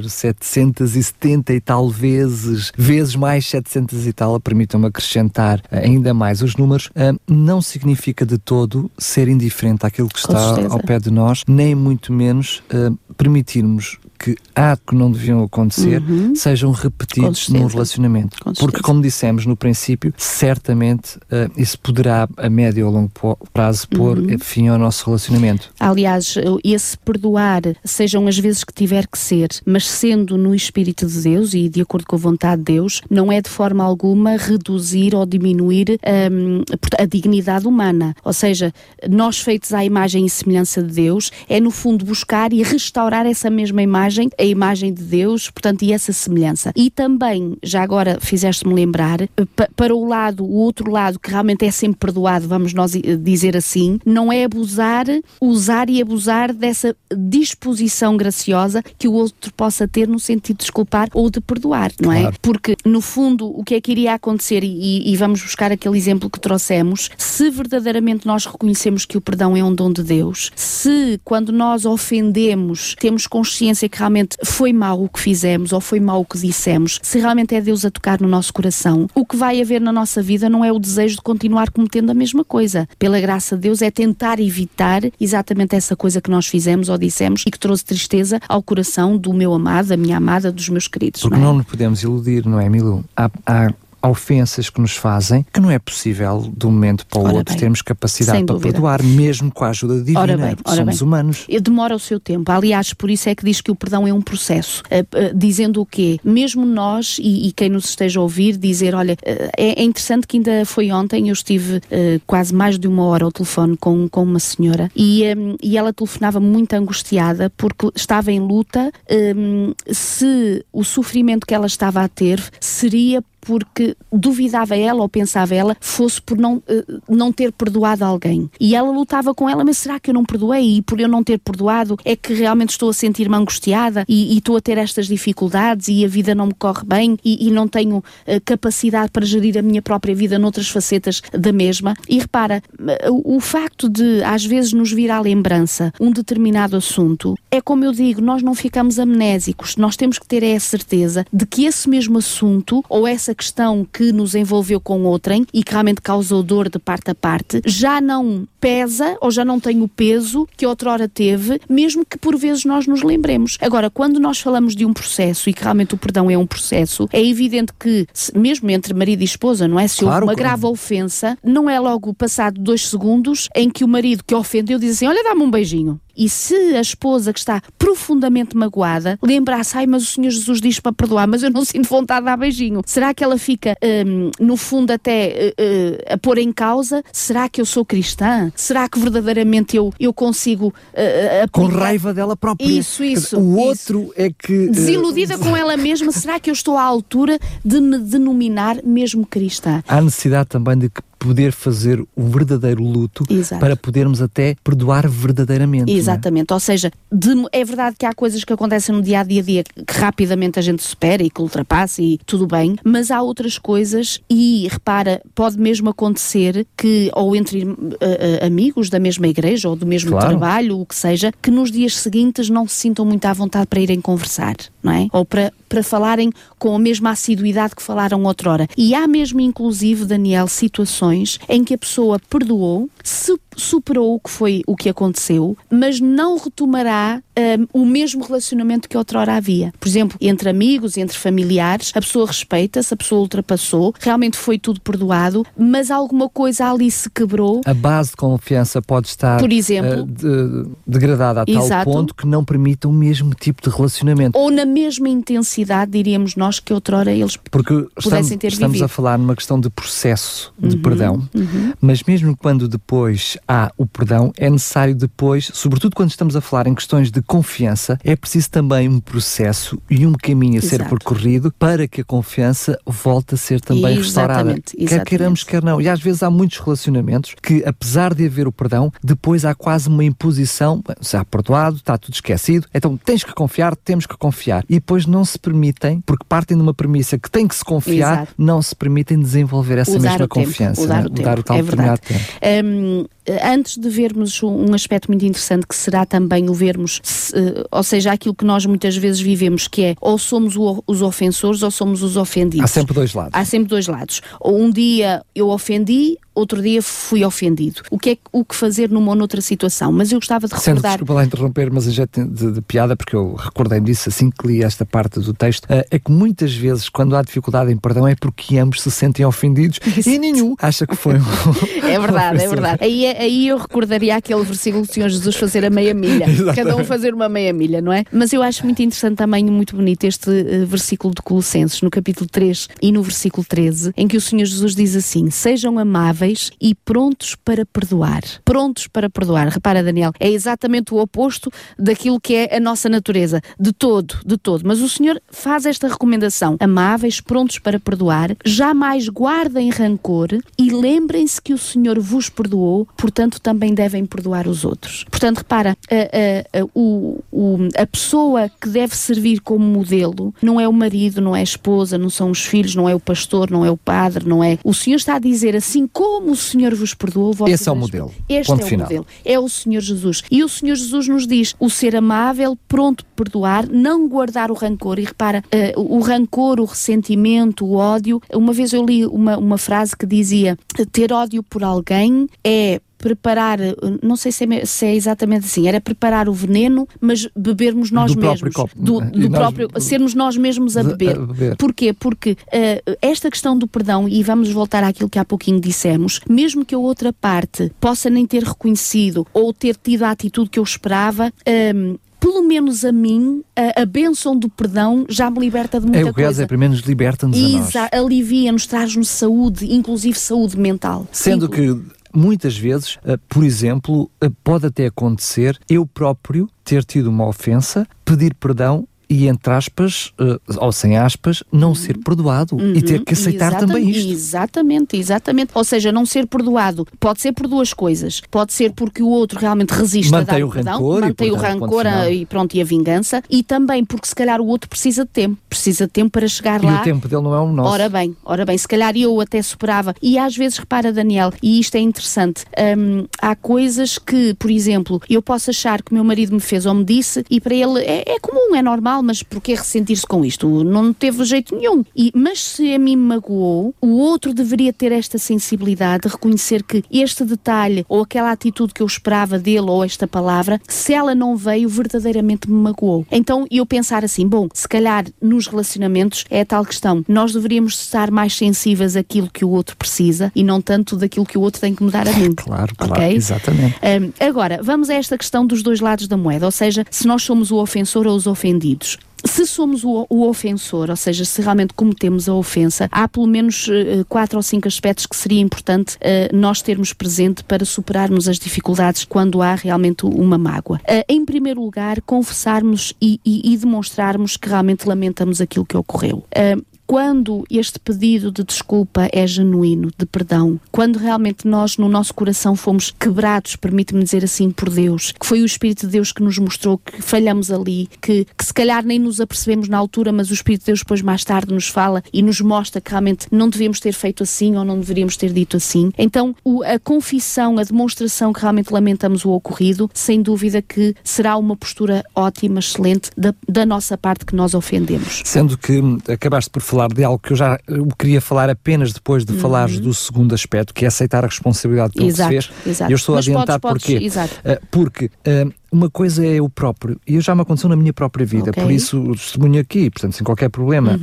770 e tal vezes mais 700 e tal, permitam-me acrescentar ainda mais os números, não significa de todo ser indiferente àquilo que está ao pé de nós, nem muito menos permitirmos que atos que não deviam acontecer sejam repetidos num relacionamento. Porque, como dissemos no princípio, certamente isso poderá, a médio ou longo prazo, pôr fim ao nosso relacionamento. Aliás, esse perdoar, sejam as vezes que tiver que ser, mas sendo no Espírito de Deus e de acordo com a vontade de Deus, não é de forma alguma reduzir ou diminuir a dignidade humana. Ou seja, nós feitos à imagem e semelhança de Deus, é no fundo buscar e restaurar essa mesma imagem, a imagem de Deus, portanto, e essa semelhança. E também, já agora fizeste-me lembrar, para o outro lado, que realmente é sempre perdoado, vamos nós dizer assim, não é usar e abusar dessa disposição graciosa que o outro possa ter no sentido de desculpar ou de perdoar, não é? Claro. Porque, no fundo, o que é que iria acontecer, e vamos buscar aquele exemplo que trouxemos, se verdadeiramente nós reconhecemos que o perdão é um dom de Deus, se quando nós ofendemos, temos consciência que realmente foi mau o que fizemos ou foi mau o que dissemos, se realmente é Deus a tocar no nosso coração, o que vai haver na nossa vida não é o desejo de continuar cometendo a mesma coisa. Pela graça de Deus é tentar evitar exatamente essa coisa que nós fizemos ou dissemos e que trouxe tristeza ao coração do meu amado, da minha amada, dos meus queridos. Porque não nos podemos iludir, não é, Milu? Há ofensas que nos fazem que não é possível de um momento para o outro termos capacidade para perdoar, mesmo com a ajuda divina, porque somos humanos. Demora o seu tempo. Aliás, por isso é que diz que o perdão é um processo. Dizendo o quê? Mesmo nós, e quem nos esteja a ouvir, dizer, olha, é interessante que ainda foi ontem, eu estive quase mais de 1 hora ao telefone com uma senhora e ela telefonava muito angustiada porque estava em luta, se o sofrimento que ela estava a ter seria porque duvidava ela ou pensava ela fosse por não ter perdoado alguém. E ela lutava com ela, mas será que eu não perdoei? E por eu não ter perdoado é que realmente estou a sentir-me angustiada e estou a ter estas dificuldades e a vida não me corre bem e não tenho capacidade para gerir a minha própria vida noutras facetas da mesma. E repara, o facto de às vezes nos vir à lembrança um determinado assunto, é como eu digo, nós não ficamos amnésicos, nós temos que ter a certeza de que esse mesmo assunto ou essa questão que nos envolveu com outrem e que realmente causou dor de parte a parte, já não pesa ou já não tem o peso que outrora teve, mesmo que por vezes nós nos lembremos. Agora, quando nós falamos de um processo e que realmente o perdão é um processo, é evidente que, mesmo entre marido e esposa, não é? Se houve uma grave ofensa, não é logo passado 2 segundos em que o marido que ofendeu diz assim, olha, dá-me um beijinho. E se a esposa que está profundamente magoada lembrar-se, ai, mas o Senhor Jesus diz para perdoar, mas eu não sinto vontade de dar beijinho. Será que ela fica, no fundo, até a pôr em causa? Será que eu sou cristã? Será que verdadeiramente eu consigo com raiva dela própria? Isso. O outro é que... Desiludida com ela mesma, será que eu estou à altura de me denominar mesmo cristã? Há necessidade também de poder fazer um verdadeiro luto. Exato. Para podermos até perdoar verdadeiramente. Exatamente, ou seja, é verdade que há coisas que acontecem no dia-a-dia que rapidamente a gente supera e que ultrapassa e tudo bem, mas há outras coisas e, repara, pode mesmo acontecer que, ou entre amigos da mesma igreja ou do mesmo trabalho, o que seja, que nos dias seguintes não se sintam muito à vontade para irem conversar, não é? Ou para falarem com a mesma assiduidade que falaram outrora. E há mesmo, inclusive, Daniel, situações em que a pessoa perdoou, superou o que foi o que aconteceu, mas não retomará o mesmo relacionamento que outrora havia. Por exemplo, entre amigos, entre familiares, a pessoa respeita-se, a pessoa ultrapassou, realmente foi tudo perdoado, mas alguma coisa ali se quebrou. A base de confiança pode estar, por exemplo, degradada a tal ponto que não permita o mesmo tipo de relacionamento. Ou na mesma intensidade, diríamos nós, que outrora eles pudessem ter vivido. Estamos a falar numa questão de processo de perdão, mas mesmo quando depois há o perdão, é necessário depois, sobretudo quando estamos a falar em questões de confiança, é preciso também um processo e um caminho a ser percorrido para que a confiança volte a ser também restaurada. Quer queiramos, quer não. E às vezes há muitos relacionamentos que, apesar de haver o perdão, depois há quase uma imposição, já perdoado, está tudo esquecido, então tens que confiar, temos que confiar. E depois não se permitem, porque partem de uma premissa que tem que se confiar, não se permitem desenvolver essa mesma confiança. Usar o tal determinado tempo. Antes de vermos um aspecto muito interessante que será também o vermos, ou seja, aquilo que nós muitas vezes vivemos, que é ou somos os ofensores ou somos os ofendidos. Há sempre dois lados. Há sempre dois lados. Um dia eu ofendi, outro dia fui ofendido. O que fazer numa ou noutra situação? Mas eu gostava de recordar... Desculpa lá interromper, mas já de piada, porque eu recordei-me disso assim que li esta parte do texto, é que muitas vezes, quando há dificuldade em perdão, é porque ambos se sentem ofendidos e nenhum acha que foi É verdade, é verdade. Aí eu recordaria aquele versículo do Senhor Jesus fazer a meia milha. Cada um fazer uma meia milha, não é? Mas eu acho muito interessante também, muito bonito, este versículo de Colossenses, no capítulo 3 e no versículo 13, em que o Senhor Jesus diz assim: sejam amáveis amáveis e prontos para perdoar. Prontos para perdoar. Repara, Daniel, é exatamente o oposto daquilo que é a nossa natureza. De todo. Mas o Senhor faz esta recomendação. Amáveis, prontos para perdoar, jamais guardem rancor e lembrem-se que o Senhor vos perdoou, portanto também devem perdoar os outros. Portanto, repara, a pessoa que deve servir como modelo não é o marido, não é a esposa, não são os filhos, não é o pastor, não é o padre, não é... O Senhor está a dizer, assim como o Senhor vos perdoou, esse é o modelo. Este é o modelo. É o Senhor Jesus. E o Senhor Jesus nos diz o ser amável, pronto a perdoar, não guardar o rancor. E repara, o rancor, o ressentimento, o ódio. Uma vez eu li uma frase que dizia: ter ódio por alguém é preparar, não sei se é exatamente assim, era preparar o veneno, mas bebermos nós mesmos. Sermos nós mesmos a beber. Porquê? Porque esta questão do perdão, e vamos voltar àquilo que há pouquinho dissemos, mesmo que a outra parte possa nem ter reconhecido ou ter tido a atitude que eu esperava, pelo menos a mim, a bênção do perdão já me liberta de muita coisa. Pelo menos liberta-nos a nós. Alivia-nos, traz-nos saúde, inclusive saúde mental. Sendo que muitas vezes, por exemplo, pode até acontecer eu próprio ter tido uma ofensa, pedir perdão e, entre aspas, ou sem aspas, não ser perdoado e ter que aceitar também isto. Exatamente. Ou seja, não ser perdoado pode ser por duas coisas. Pode ser porque o outro realmente resiste a dar o perdão, mantém o rancor e a vingança, e também porque se calhar o outro precisa de tempo para chegar lá. E o tempo dele não é o nosso. Ora bem, se calhar eu até superava. E às vezes, repara, Daniel, e isto é interessante, há coisas que, por exemplo, eu posso achar que o meu marido me fez ou me disse, e para ele é comum, é normal, mas porquê ressentir-se com isto? Não teve jeito nenhum. Mas se a mim me magoou, o outro deveria ter esta sensibilidade de reconhecer que este detalhe ou aquela atitude que eu esperava dele ou esta palavra, se ela não veio, verdadeiramente me magoou. Então eu pensar assim, se calhar nos relacionamentos é a tal questão, nós deveríamos estar mais sensíveis àquilo que o outro precisa e não tanto daquilo que o outro tem que me dar a mim. Claro, exatamente. Agora, vamos a esta questão dos dois lados da moeda, ou seja, se nós somos o ofensor ou os ofendidos. Se somos o ofensor, ou seja, se realmente cometemos a ofensa, há pelo menos 4 ou 5 aspectos que seria importante nós termos presente para superarmos as dificuldades quando há realmente uma mágoa. Em primeiro lugar, confessarmos e demonstrarmos que realmente lamentamos aquilo que ocorreu. Quando este pedido de desculpa é genuíno, de perdão, quando realmente nós no nosso coração fomos quebrados, permite-me dizer assim, por Deus, que foi o Espírito de Deus que nos mostrou que falhamos ali, que se calhar nem nos apercebemos na altura, mas o Espírito de Deus depois mais tarde nos fala e nos mostra que realmente não devíamos ter feito assim ou não deveríamos ter dito assim. Então a confissão, a demonstração que realmente lamentamos o ocorrido, sem dúvida que será uma postura ótima, excelente da nossa parte que nós ofendemos. Sendo que acabaste por falar de algo que eu queria falar apenas depois de falares do segundo aspecto, que é aceitar a responsabilidade que ele se fez. Exato. Eu estou a adiantar porquê? Porque uma coisa é eu próprio, e já me aconteceu na minha própria vida, por isso o testemunho aqui, portanto, sem qualquer problema.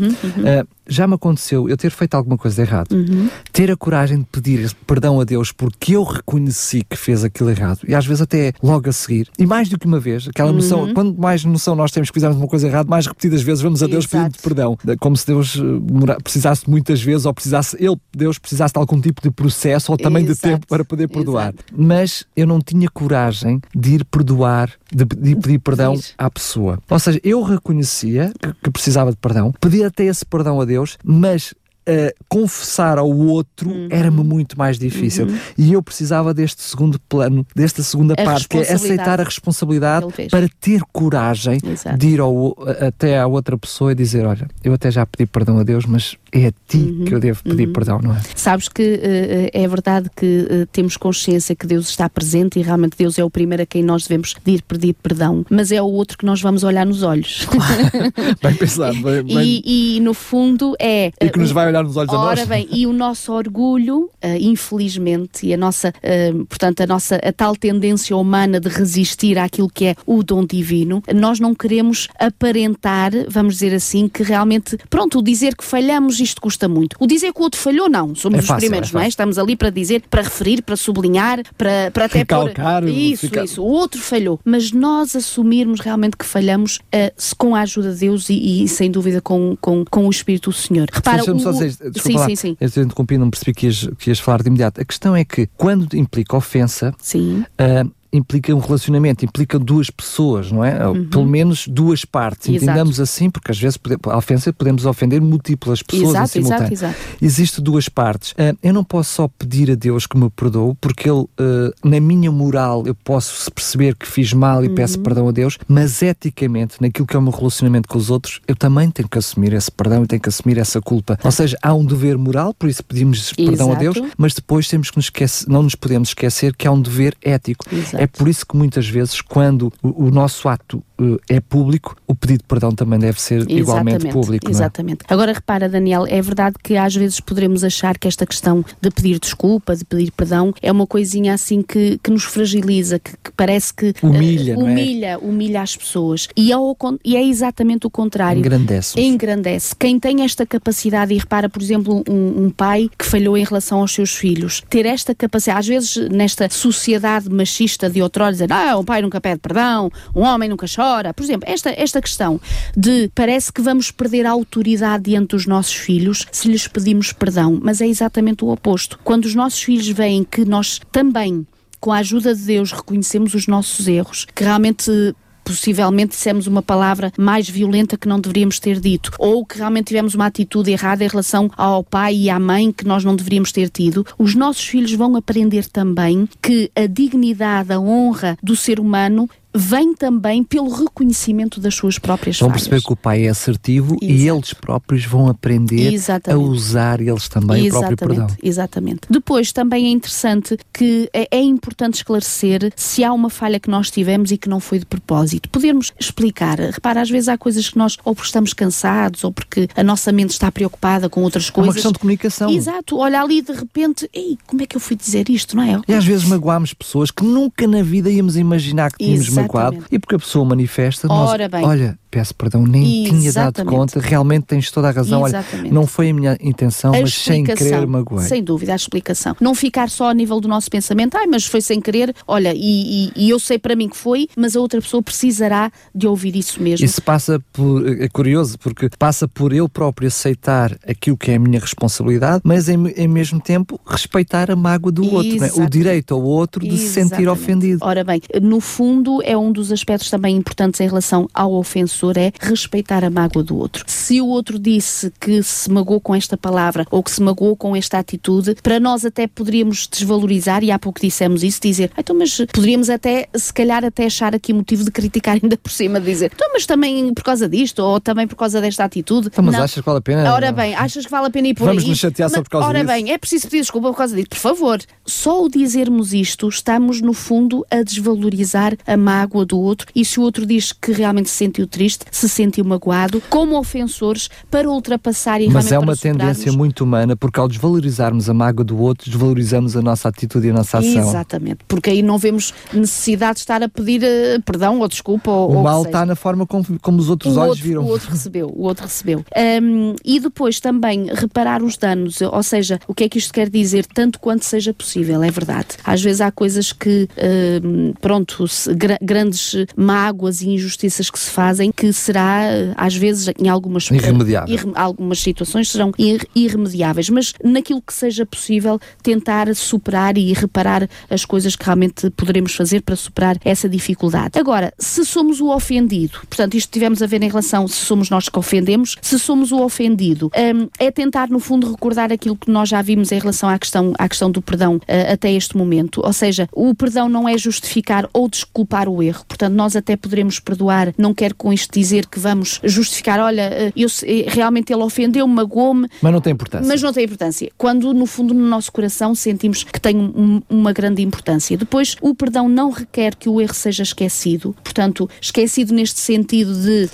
Já me aconteceu eu ter feito alguma coisa de errado, ter a coragem de pedir perdão a Deus porque eu reconheci que fez aquilo errado, e às vezes até logo a seguir, e mais do que uma vez, aquela noção, quanto mais noção nós temos que fizermos uma coisa errada, mais repetidas vezes vamos a Deus pedindo perdão, como se Deus precisasse muitas vezes, ou Deus precisasse de algum tipo de processo ou também de tempo para poder perdoar. Mas eu não tinha coragem de ir perdoar, de pedir perdão à pessoa. Ou seja, eu reconhecia que precisava de perdão, pedir até esse perdão a Deus, mas confessar ao outro era-me muito mais difícil. E eu precisava deste segundo plano, desta segunda parte, que é aceitar a responsabilidade para ter coragem de ir até à outra pessoa e dizer, olha, eu até já pedi perdão a Deus, mas é a ti que eu devo pedir perdão, não é? Sabes que é verdade que temos consciência que Deus está presente e realmente Deus é o primeiro a quem nós devemos ir pedir perdão, mas é o outro que nós vamos olhar nos olhos. Bem pensado. E no fundo é... E que nos vai olhar nos olhos a nós. Ora bem, e o nosso orgulho, infelizmente, e a nossa, portanto, a tal tendência humana de resistir àquilo que é o dom divino, nós não queremos aparentar, vamos dizer assim, que realmente, pronto, o dizer que falhamos, isto custa muito. O dizer que o outro falhou, não. Somos os primeiros, não é? Estamos ali para dizer, para referir, para sublinhar, para até recalcar, isso. O outro falhou. Mas nós assumirmos realmente que falhamos com a ajuda de Deus e sem dúvida com o Espírito do Senhor. Repara, desculpa lá, sim. Eu te interrompi, não percebi que ias falar de imediato. A questão é que, quando implica ofensa, implica um relacionamento, implica duas pessoas, não é? Pelo menos duas partes, entendamos assim, porque às vezes a ofensa podemos ofender múltiplas pessoas em simultâneo. Exato. Existem duas partes. Eu não posso só pedir a Deus que me perdoe, porque Ele, na minha moral, eu posso perceber que fiz mal e peço perdão a Deus, mas eticamente, naquilo que é o meu relacionamento com os outros, eu também tenho que assumir esse perdão e tenho que assumir essa culpa. Ou seja, há um dever moral, por isso pedimos perdão a Deus, mas depois temos que não nos podemos esquecer que há um dever ético. É por isso que muitas vezes, quando o nosso ato é público, o pedido de perdão também deve ser igualmente público. Exatamente. Não é? Agora repara, Daniel, é verdade que às vezes poderemos achar que esta questão de pedir desculpa, de pedir perdão, é uma coisinha assim que nos fragiliza, que parece que humilha as pessoas. E é exatamente o contrário. Engrandece. Quem tem esta capacidade, e repara, por exemplo, um pai que falhou em relação aos seus filhos, ter esta capacidade, às vezes nesta sociedade machista de outrora, dizer, um pai nunca pede perdão, um homem nunca chora. Por exemplo, esta questão de parece que vamos perder a autoridade diante dos nossos filhos se lhes pedimos perdão, mas é exatamente o oposto. Quando os nossos filhos veem que nós também, com a ajuda de Deus, reconhecemos os nossos erros, que realmente possivelmente dissemos uma palavra mais violenta que não deveríamos ter dito, ou que realmente tivemos uma atitude errada em relação ao pai e à mãe que nós não deveríamos ter tido, os nossos filhos vão aprender também que a dignidade, a honra do ser humano vem também pelo reconhecimento das suas próprias falhas. Vão perceber que o pai é assertivo e eles próprios vão aprender a usar eles também o próprio perdão. Exatamente. Depois também é interessante que é importante esclarecer se há uma falha que nós tivemos e que não foi de propósito. Podermos explicar. Repara, às vezes há coisas que nós, ou porque estamos cansados, ou porque a nossa mente está preocupada com outras coisas. É uma questão de comunicação. Exato. Olha ali de repente, como é que eu fui dizer isto, não é? E às vezes magoámos pessoas que nunca na vida íamos imaginar que tínhamos magoado, e porque a pessoa manifesta, olha, peço perdão, nem tinha dado conta, realmente tens toda a razão, olha, não foi a minha intenção, mas sem querer magoei. Sem dúvida, a explicação. Não ficar só a nível do nosso pensamento, mas foi sem querer, olha, e eu sei para mim que foi, mas a outra pessoa precisará de ouvir isso mesmo. Isso passa por, é curioso, porque passa por eu próprio aceitar aquilo que é a minha responsabilidade, mas em mesmo tempo respeitar a mágoa do outro, né? O direito ao outro de se sentir ofendido. Ora bem, no fundo é um dos aspectos também importantes em relação ao ofensor, é respeitar a mágoa do outro. Se o outro disse que se magoou com esta palavra ou que se magoou com esta atitude, para nós até poderíamos desvalorizar, e há pouco dissemos isso, dizer, então mas poderíamos até, se calhar até achar aqui motivo de criticar ainda por cima, de dizer, então mas também por causa disto, ou também por causa desta atitude. Então, mas achas que vale a pena? Ora bem, achas que vale a pena ir por aí? Vamos nos chatear só por causa disso? Ora bem, é preciso pedir desculpa por causa disso, por favor. Só o dizermos isto, estamos no fundo a desvalorizar a mágoa do outro, e se o outro diz que realmente se sentiu triste, se sentiu magoado, como ofensores, para ultrapassar e realmente. Mas é uma tendência muito humana, porque ao desvalorizarmos a mágoa do outro, desvalorizamos a nossa atitude e a nossa ação. Exatamente, porque aí não vemos necessidade de estar a pedir perdão ou desculpa. O mal está na forma como os outros olhos viram. O outro recebeu. E depois também reparar os danos, ou seja, o que é que isto quer dizer? Tanto quanto seja possível, é verdade. Às vezes há coisas que, grandes mágoas e injustiças que se fazem, que será, às vezes, em algumas situações serão irremediáveis, mas naquilo que seja possível, tentar superar e reparar as coisas que realmente poderemos fazer para superar essa dificuldade. Agora, se somos o ofendido, portanto, isto tivemos a ver em relação se somos nós que ofendemos, se somos o ofendido, é tentar, no fundo, recordar aquilo que nós já vimos em relação à questão do perdão até este momento, ou seja, o perdão não é justificar ou desculpar o erro, portanto, nós até poderemos perdoar, não quero com isto dizer que vamos justificar, olha, realmente ele ofendeu-me, magoou-me, mas não tem importância. Quando no fundo no nosso coração sentimos que tem uma grande importância. Depois, o perdão não requer que o erro seja esquecido, portanto, esquecido neste sentido de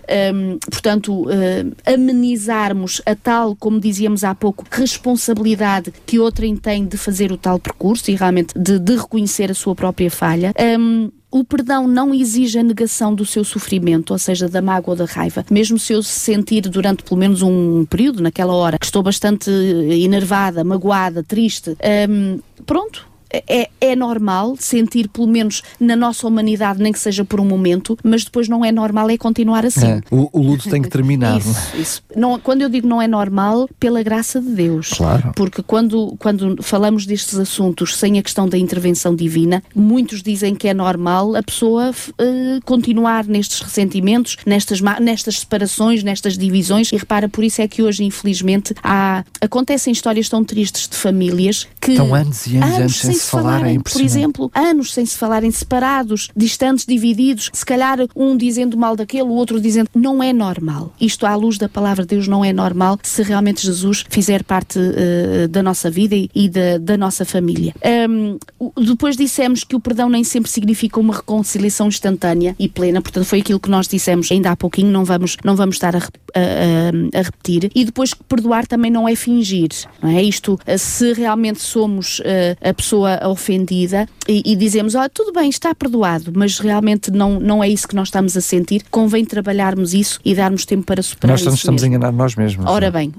amenizarmos a tal, como dizíamos há pouco, responsabilidade que outrem tem de fazer o tal percurso e realmente de reconhecer a sua própria falha. O perdão não exige a negação do seu sofrimento, ou seja, da mágoa ou da raiva. Mesmo se eu sentir durante pelo menos um período, naquela hora, que estou bastante enervada, magoada, triste, pronto, é normal sentir, pelo menos na nossa humanidade, nem que seja por um momento, mas depois não é normal continuar assim. O luto tem que terminar. Isso. Não, quando eu digo não é normal, pela graça de Deus. Claro. Porque quando falamos destes assuntos sem a questão da intervenção divina, muitos dizem que é normal a pessoa continuar nestes ressentimentos, nestas separações, nestas divisões, e repara, por isso é que hoje, infelizmente, acontecem histórias tão tristes de famílias que estão anos e anos sem se falarem, por exemplo, anos sem se falarem, separados, distantes, divididos, se calhar um dizendo mal daquele, o outro dizendo, não é normal. Isto, à luz da palavra de Deus, não é normal se realmente Jesus fizer parte da nossa vida e da nossa família. Depois dissemos que o perdão nem sempre significa uma reconciliação instantânea e plena, portanto foi aquilo que nós dissemos ainda há pouquinho, não vamos estar a repetir. E depois que perdoar também não é fingir, não é? Isto, se realmente somos a pessoa ofendida e dizemos, tudo bem, está perdoado, mas realmente não é isso que nós estamos a sentir, convém trabalharmos isso e darmos tempo para superar isso. Nós estamos a enganar nós mesmos. Ora bem.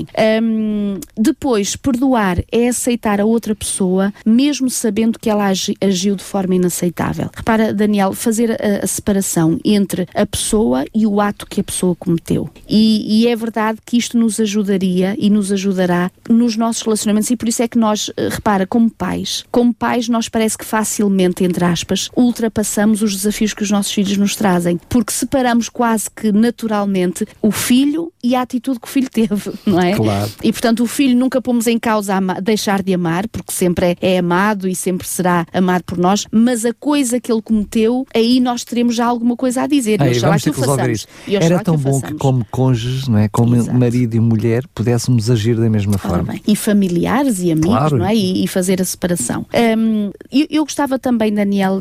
Depois, perdoar é aceitar a outra pessoa, mesmo sabendo que ela agiu de forma inaceitável. Repara, Daniel, fazer a separação entre a pessoa e o ato que a pessoa cometeu. E é verdade que isto nos ajudaria e nos ajudará nos nossos relacionamentos, e por isso é que nós, repara, como pais nós parece que facilmente, entre aspas, ultrapassamos os desafios que os nossos filhos nos trazem, porque separamos quase que naturalmente o filho e a atitude que o filho teve, não é? Claro. E portanto o filho nunca pomos em causa deixar de amar, porque sempre é amado e sempre será amado por nós, mas a coisa que ele cometeu, aí nós teremos já alguma coisa a dizer. Vamos ter que resolver isso. Era tão bom que como cônjuges, não é? Como marido e mulher, pudéssemos agir da mesma forma. E familiares e amigos, claro. Não é? E fazer a separação. Eu gostava também, Daniel,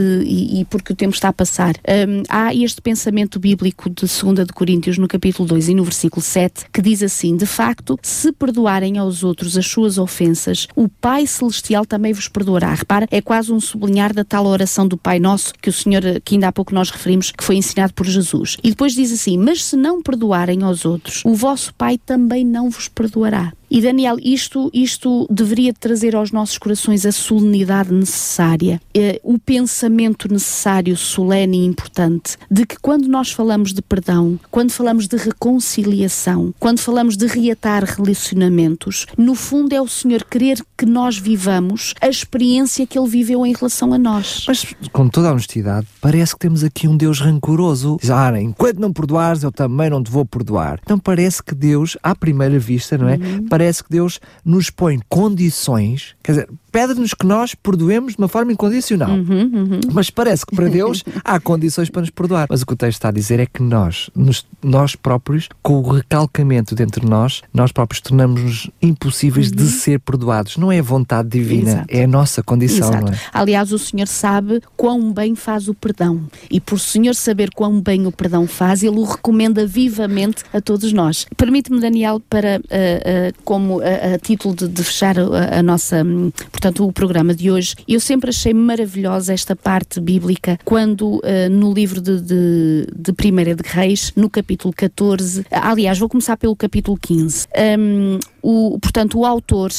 e porque o tempo está a passar, há este pensamento bíblico de 2 de Coríntios, no capítulo 2 e no versículo 7, que diz assim: de facto, se perdoarem aos outros as suas ofensas, o Pai Celestial também vos perdoará. Repara, é quase um sublinhar da tal oração do Pai Nosso, que o Senhor, que ainda há pouco nós referimos, que foi ensinado por Jesus. E depois diz assim: mas se não perdoarem aos outros, o vosso Pai também não vos perdoará. E Daniel, isto deveria trazer aos nossos corações a solenidade necessária, o pensamento necessário, solene e importante, de que quando nós falamos de perdão, quando falamos de reconciliação, quando falamos de reatar relacionamentos, no fundo é o Senhor querer que nós vivamos a experiência que Ele viveu em relação a nós. Mas, com toda a honestidade, parece que temos aqui um Deus rancoroso. Diz, enquanto não perdoares, eu também não te vou perdoar. Então parece que Deus, à primeira vista, não é? Parece que Deus nos põe condições, quer dizer, pede-nos que nós perdoemos de uma forma incondicional. Mas parece que para Deus há condições para nos perdoar. Mas o que o texto está a dizer é que nós próprios, com o recalcamento dentro de nós próprios tornamos-nos impossíveis de ser perdoados. Não é a vontade divina, exato. É a nossa condição. Não é? Aliás, o Senhor sabe quão bem faz o perdão. E por o Senhor saber quão bem o perdão faz, Ele o recomenda vivamente a todos nós. Permite-me, Daniel, para como a título de fechar a nossa... Portanto, o programa de hoje, eu sempre achei maravilhosa esta parte bíblica, quando no livro de 1 de Reis, no capítulo 14, aliás, vou começar pelo capítulo 15. Portanto, o autor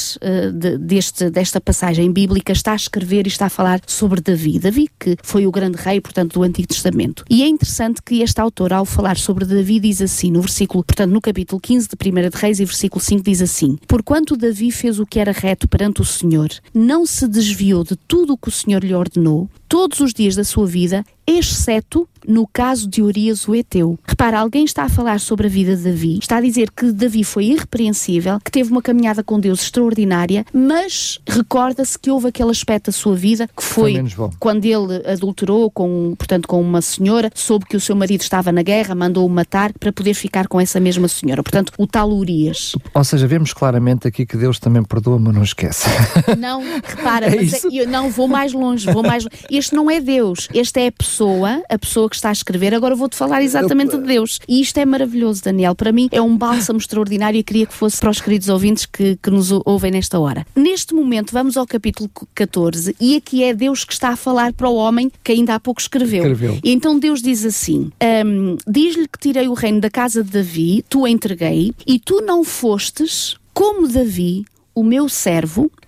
desta passagem bíblica está a escrever e está a falar sobre Davi, que foi o grande rei, portanto, do Antigo Testamento. E é interessante que este autor, ao falar sobre Davi, diz assim, no versículo, portanto, no capítulo 15 de 1 de Reis e versículo 5, diz assim: porquanto Davi fez o que era reto perante o Senhor, não se desviou de tudo o que o Senhor lhe ordenou, todos os dias da sua vida, exceto no caso de Urias o Heteu. Repara, alguém está a falar sobre a vida de Davi, está a dizer que Davi foi irrepreensível, que teve uma caminhada com Deus extraordinária, mas recorda-se que houve aquele aspecto da sua vida que foi quando ele adulterou com uma senhora, soube que o seu marido estava na guerra, mandou-o matar para poder ficar com essa mesma senhora. Portanto, o tal Urias. Ou seja, vemos claramente aqui que Deus também perdoa, mas não esquece. Não, repara, eu não vou mais longe. Este não é Deus, esta é a pessoa que está a escrever. Agora vou-te falar exatamente de Deus. E isto é maravilhoso, Daniel. Para mim é um bálsamo extraordinário e queria que fosse para os queridos ouvintes que nos ouvem nesta hora. Neste momento vamos ao capítulo 14 e aqui é Deus que está a falar para o homem que ainda há pouco escreveu. E então Deus diz assim: diz-lhe que tirei o reino da casa de Davi, tu a entreguei, e tu não fostes como Davi, o meu servo,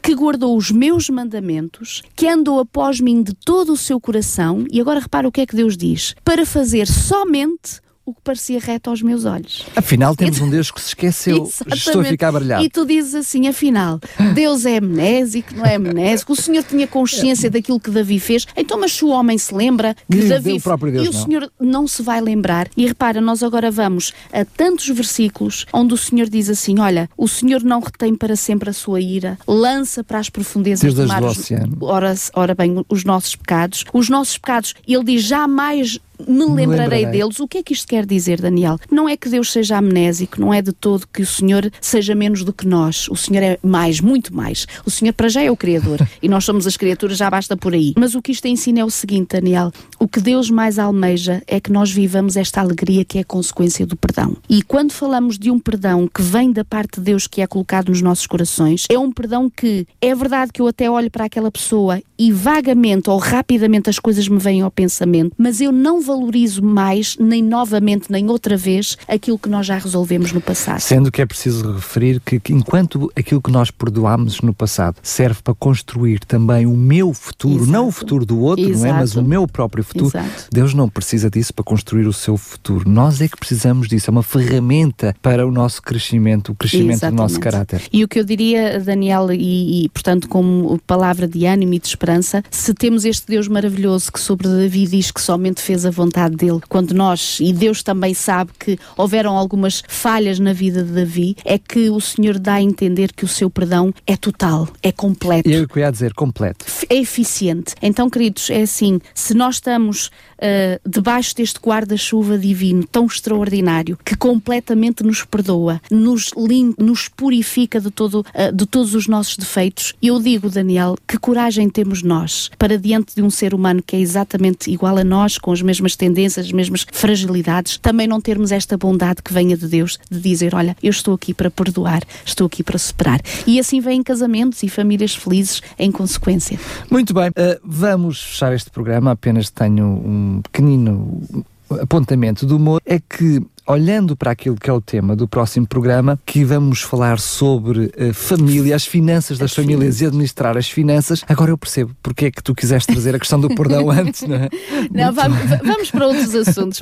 que guardou os meus mandamentos, que andou após mim de todo o seu coração, e agora repara o que é que Deus diz, para fazer somente o que parecia reto aos meus olhos. Afinal, temos um Deus que se esqueceu. Estou a ficar baralhado. E tu dizes assim, afinal, Deus é amnésico, não é amnésico? O Senhor tinha consciência daquilo que Davi fez. Então, mas se o homem se lembra que Davi... Deus, e o Senhor não se vai lembrar. E repara, nós agora vamos a tantos versículos onde o Senhor diz assim, olha, o Senhor não retém para sempre a sua ira, lança para as profundezas do mar do oceano. Ora bem, os nossos pecados. Os nossos pecados, ele diz, jamais me lembrarei deles. O que é que isto quer dizer, Daniel? Não é que Deus seja amnésico, não é de todo que o Senhor seja menos do que nós. O Senhor é mais, muito mais. O Senhor para já é o Criador e nós somos as criaturas, já basta por aí. Mas o que isto ensina é o seguinte, Daniel, o que Deus mais almeja é que nós vivamos esta alegria que é a consequência do perdão. E quando falamos de um perdão que vem da parte de Deus, que é colocado nos nossos corações, é um perdão que é verdade que eu até olho para aquela pessoa e vagamente ou rapidamente as coisas me vêm ao pensamento, mas eu não valorizo mais, nem novamente, nem outra vez, aquilo que nós já resolvemos no passado. Sendo que é preciso referir que enquanto aquilo que nós perdoámos no passado serve para construir também o meu futuro, não o futuro do outro, não é? Mas o meu próprio futuro, Deus não precisa disso para construir o seu futuro. Nós é que precisamos disso, é uma ferramenta para o nosso crescimento, o crescimento do nosso caráter. E o que eu diria, Daniel, e portanto como palavra de ânimo e de esperança, se temos este Deus maravilhoso que sobre Davi diz que somente fez a vontade dele, quando nós, e Deus também sabe que houveram algumas falhas na vida de Davi, é que o Senhor dá a entender que o seu perdão é total, é completo. E eu queria dizer completo. É eficiente. Então, queridos, é assim, se nós estamos debaixo deste guarda-chuva divino tão extraordinário, que completamente nos perdoa, nos limpa, nos purifica de todos os nossos defeitos, eu digo, Daniel, que coragem temos nós para diante de um ser humano que é exatamente igual a nós, com as mesmas tendências, as mesmas fragilidades, também não termos esta bondade que venha de Deus, de dizer, olha, eu estou aqui para perdoar, estou aqui para superar. E assim vêm casamentos e famílias felizes em consequência. Muito bem, vamos fechar este programa, apenas tenho um pequenino apontamento do humor, é que olhando para aquilo que é o tema do próximo programa, que vamos falar sobre família, as finanças das famílias e administrar as finanças, agora eu percebo porque é que tu quiseste trazer a questão do perdão antes, não é? Não, vamos para outros assuntos,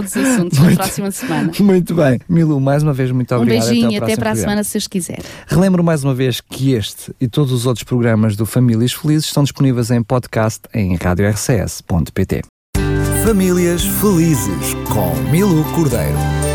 na próxima semana. Muito bem. Milu, mais uma vez, muito obrigado. Um beijinho, até para a semana, se Deus quiser. Relembro mais uma vez que este e todos os outros programas do Famílias Felizes estão disponíveis em podcast em radiorcs.pt. Famílias Felizes com Milu Cordeiro.